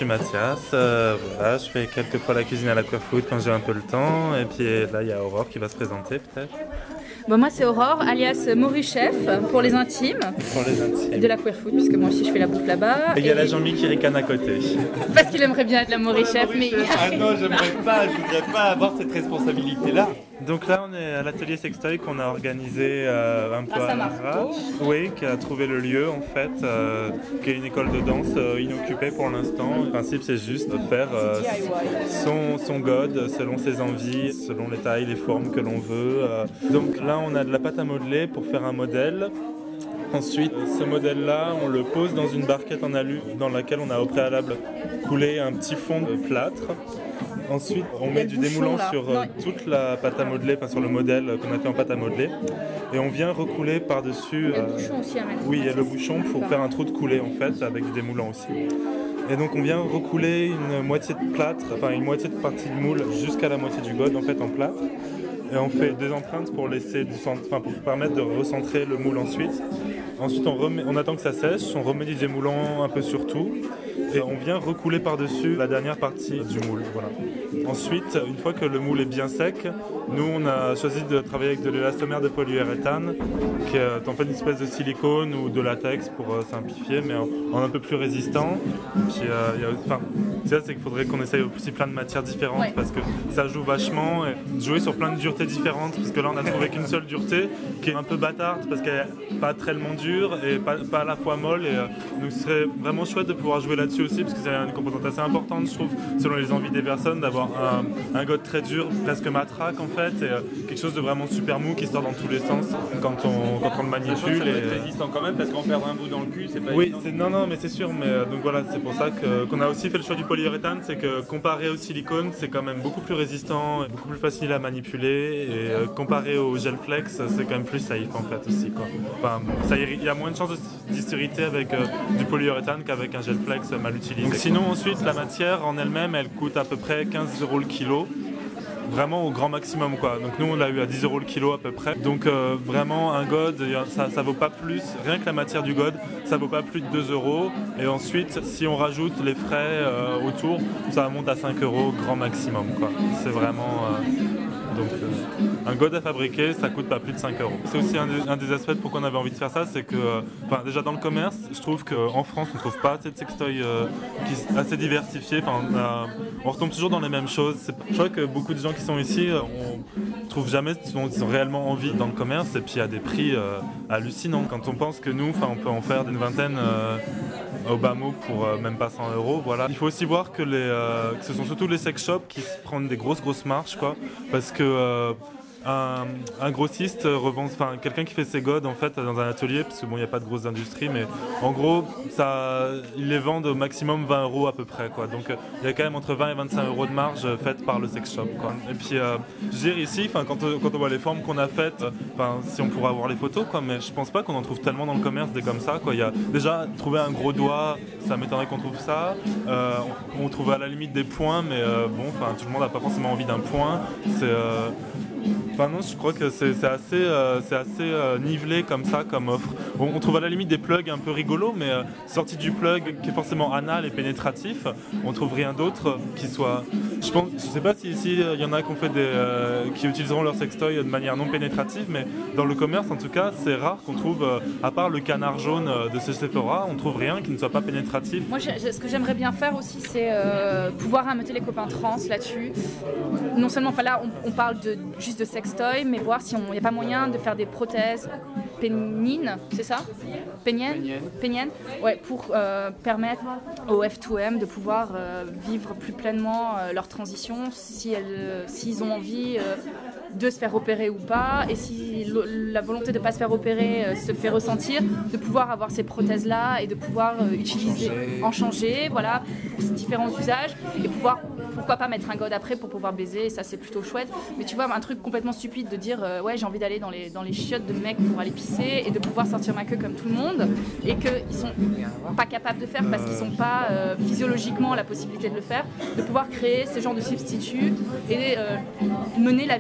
suis Mathias, voilà, je fais quelques fois la cuisine à la Queer Food quand j'ai un peu le temps, et puis là il y a Aurore qui va se présenter peut-être. Bon, moi c'est Aurore, alias Maurice Chef, pour les intimes. Pour les intimes. De la Queer Food, puisque moi aussi je fais la bouffe là-bas. Et il y a la Jean-Mi qui ricane à côté. Parce qu'il aimerait bien être la Maurice Chef, mais... Ah non, je voudrais pas avoir cette responsabilité-là. Donc là, on est à l'atelier Sextoy qu'on a organisé un peu à l'arrache. Oui, qui a trouvé le lieu en fait, qui est une école de danse inoccupée pour l'instant. Le principe, c'est juste de faire son god selon ses envies, selon les tailles, les formes que l'on veut. Donc là, on a de la pâte à modeler pour faire un modèle. Ensuite, ce modèle-là, on le pose dans une barquette en alu dans laquelle on a au préalable coulé un petit fond de plâtre. Ensuite, on met du démoulant sur toute la pâte à modeler, enfin sur le modèle qu'on a fait en pâte à modeler. Et on vient recouler par-dessus... Il y a le bouchon aussi à mettre. Oui, il y a le bouchon pour faire un trou de coulée en fait, avec du démoulant aussi. Et donc on vient recouler une moitié de plâtre, enfin une moitié de partie de moule jusqu'à la moitié du god en fait en plâtre. Et on fait des empreintes pour laisser du centre, enfin pour permettre de recentrer le moule ensuite. Ensuite on attend que ça sèche, on remet du démoulant un peu sur tout. Et on vient recouler par-dessus la dernière partie du moule. Voilà. Ensuite, une fois que le moule est bien sec, nous on a choisi de travailler avec de l'élastomère de polyuréthane, qui est en fait une espèce de silicone ou de latex pour simplifier, mais en un peu plus résistant. Puis, c'est qu'il faudrait qu'on essaye aussi plein de matières différentes parce que ça joue vachement. Et jouer sur plein de duretés différentes, parce que là on a trouvé qu'une seule dureté qui est un peu bâtarde parce qu'elle n'est pas tellement dure et pas à la fois molle. Et donc ce serait vraiment chouette de pouvoir jouer là-dessus aussi, parce que c'est une composante assez importante, je trouve, selon les envies des personnes, d'avoir un god très dur, presque matraque en fait, et quelque chose de vraiment super mou qui sort dans tous les sens quand on le manipule. Ça doit être résistant quand même, parce qu'en perdre un bout dans le cul, c'est pas évident. Non, mais c'est sûr, mais donc voilà, c'est pour ça qu'on a aussi fait le choix du polyuréthane, c'est que comparé au silicone, c'est quand même beaucoup plus résistant, beaucoup plus facile à manipuler, et comparé au gel flex, c'est quand même plus safe en fait aussi, quoi. Enfin, il y a moins de chances de d'irriter avec du polyuréthane qu'avec un gel flex mal utilisé. Donc sinon ensuite la matière en elle-même elle coûte à peu près 15 € le kilo, vraiment au grand maximum quoi. Donc nous on l'a eu à 10 € le kilo à peu près. Donc vraiment un god ça vaut pas plus, rien que la matière du god ça vaut pas plus de 2 €. Et ensuite si on rajoute les frais autour, ça monte à 5 € grand maximum quoi. C'est vraiment... Donc un god à fabriquer, ça coûte pas plus de 5 €. C'est aussi un des aspects pourquoi on avait envie de faire ça, c'est que déjà dans le commerce, je trouve qu'en France on ne trouve pas assez de sextoys assez diversifiés. On retombe toujours dans les mêmes choses. Je crois que beaucoup de gens qui sont ici, on trouve jamais ce dont ils ont réellement envie dans le commerce, et puis à des prix hallucinants. Quand on pense que nous, on peut en faire d'une vingtaine au bas mot pour même pas 100 €. Voilà. Il faut aussi voir que ce sont surtout les sex shops qui se prennent des grosses marges, quoi, parce que un grossiste revend, quelqu'un qui fait ses godes en fait dans un atelier, parce que bon, il n'y a pas de grosse industrie, mais en gros, ils les vendent au maximum 20 € à peu près, quoi. Donc il y a quand même entre 20 et 25 € de marge faite par le sex shop, quoi. Et puis, je veux dire ici, quand on voit les formes qu'on a faites, si on pourrait avoir les photos, quoi, mais je pense pas qu'on en trouve tellement dans le commerce des comme ça, quoi. Il y a déjà trouver un gros doigt, ça m'étonnerait qu'on trouve ça. On trouve à la limite des points, mais tout le monde n'a pas forcément envie d'un point. Non, je crois que c'est assez nivelé comme ça, comme offre. On trouve à la limite des plugs un peu rigolos, mais sorti du plug qui est forcément anal et pénétratif, on trouve rien d'autre qui soit... Je sais pas si ici il y en a qui utiliseront leur sextoy de manière non pénétrative, mais dans le commerce en tout cas, c'est rare qu'on trouve, à part le canard jaune de chez Sephora, on trouve rien qui ne soit pas pénétratif. Moi, ce que j'aimerais bien faire aussi, c'est pouvoir ameuter les copains trans là-dessus. Non seulement, là, on parle juste de sextoy, mais voir s'il n'y a pas moyen de faire des prothèses péniennes, c'est ça ? Péniennes. Ouais, pour permettre aux F2M de pouvoir vivre plus pleinement leur transition, s'ils ont envie de se faire opérer ou pas, et si la volonté de ne pas se faire opérer se fait ressentir, de pouvoir avoir ces prothèses-là et de pouvoir en changer, voilà, pour ces différents usages, et pouvoir, pourquoi pas mettre un god après pour pouvoir baiser, et ça c'est plutôt chouette. Mais tu vois, un truc complètement stupide de dire ouais, j'ai envie d'aller dans les chiottes de mecs pour aller pisser et de pouvoir sortir ma queue comme tout le monde, et qu'ils sont pas capables de faire parce qu'ils sont pas physiologiquement la possibilité de le faire, de pouvoir créer ce genre de substituts et mener la vie qu'ils ont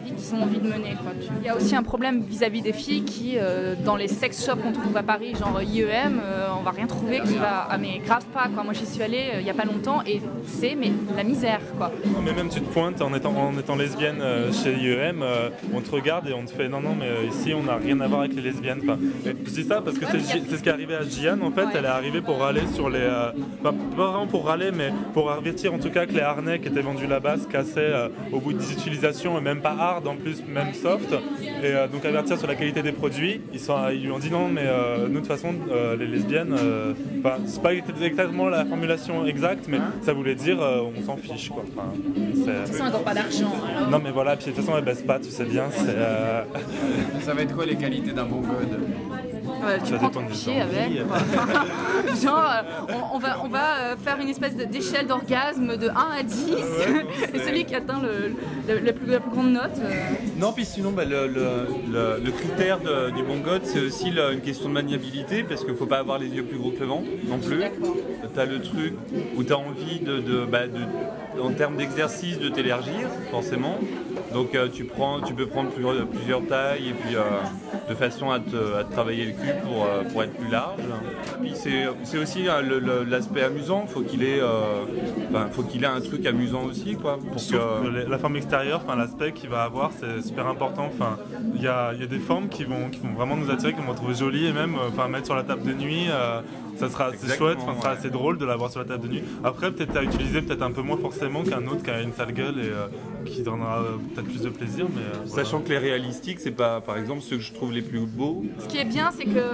envie de mener, quoi. Il y a aussi un problème vis-à-vis des filles qui, dans les sex shops qu'on trouve à Paris, genre IEM, on va rien trouver qui va... Ah mais grave pas, quoi. Moi j'y suis allée il y a pas longtemps et c'est la misère, quoi. Mais même tu te pointes en étant lesbienne chez IEM, on te regarde et on te fait non mais ici on n'a rien à voir avec les lesbiennes. Enfin, je dis ça parce que c'est ce qui est arrivé à Jian en fait. Elle est arrivée pour râler sur les... pas vraiment pour râler mais pour avertir en tout cas que les harnais qui étaient vendus là-bas se cassaient au bout de 10 utilisations et même pas hard en plus, même soft. Et donc avertir sur la qualité des produits. Ils lui ont dit non mais nous de toute façon les lesbiennes... c'est pas exactement la formulation exacte mais ça voulait dire on s'en fiche quoi. Enfin, de toute façon elles n'ont pas d'argent. Alors. Non mais voilà, puis de toute façon elles baissent pas, tu sais bien. Ça va être quoi les qualités d'un bon god? Tu prends ton pied avec. Genre, on va faire une espèce d'échelle d'orgasme de 1 à 10 et celui qui atteint la plus grande note. Non, puis sinon, le critère du bon god, c'est aussi une question de maniabilité parce qu'il ne faut pas avoir les yeux plus gros que le ventre non plus. Tu as le truc où tu as envie en termes d'exercice, de t'élargir, forcément. Donc tu peux prendre plusieurs tailles et puis de façon à te travailler le cul pour être plus large. Puis c'est aussi l'aspect amusant, faut qu'il ait un truc amusant aussi quoi. La forme extérieure, l'aspect qu'il va avoir, c'est super important. Il y a des formes qui vont vraiment nous attirer, qu'on va trouver jolies et même mettre sur la table de nuit. Ça sera assez chouette, ça sera assez drôle de l'avoir sur la table de nuit. Après, peut-être à utiliser peut-être un peu moins forcément qu'un autre qui a une sale gueule et qui donnera peut-être plus de plaisir. Mais, sachant que les réalistiques, c'est pas par exemple ceux que je trouve les plus beaux. Ce qui est bien, c'est que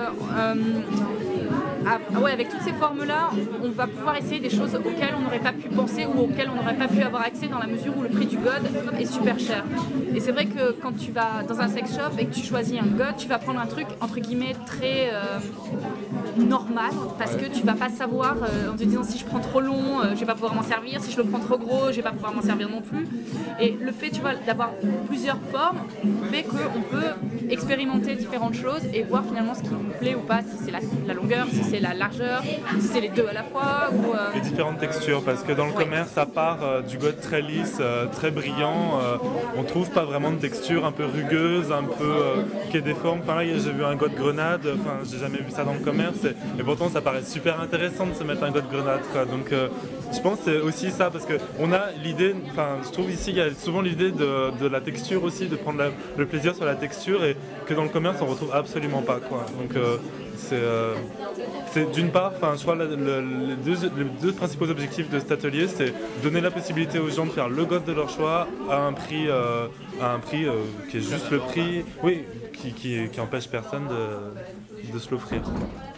avec toutes ces formes-là, on va pouvoir essayer des choses auxquelles on n'aurait pas pu penser ou auxquelles on n'aurait pas pu avoir accès dans la mesure où le prix du god est super cher. Et c'est vrai que quand tu vas dans un sex shop et que tu choisis un god, tu vas prendre un truc entre guillemets très normal parce que tu vas pas savoir en te disant si je prends trop long, je vais pas pouvoir m'en servir, si je le prends trop gros, je vais pas pouvoir m'en servir non plus. Et le fait, tu vois, d'avoir plusieurs formes fait qu'on peut expérimenter différentes choses et voir finalement ce qui nous plaît ou pas, si c'est la longueur, si c'est la largeur, si c'est les deux à la fois ou les différentes textures, parce que dans le commerce, à part du god très lisse, très brillant, on trouve pas vraiment de texture un peu rugueuse, un peu qui est déforme. Là j'ai vu un god grenade, j'ai jamais vu ça dans le commerce et pourtant ça paraît super intéressant de se mettre un god grenade quoi. Donc je pense que c'est aussi ça, parce qu'on a l'idée, je trouve ici il y a souvent l'idée de la texture aussi, de prendre le plaisir sur la texture, et que dans le commerce on retrouve absolument pas quoi. Donc c'est d'une part, je crois les deux principaux objectifs de cet atelier, c'est donner la possibilité aux gens de faire le god de leur choix à un prix qui est juste le prix, oui, qui empêche personne de se l'offrir.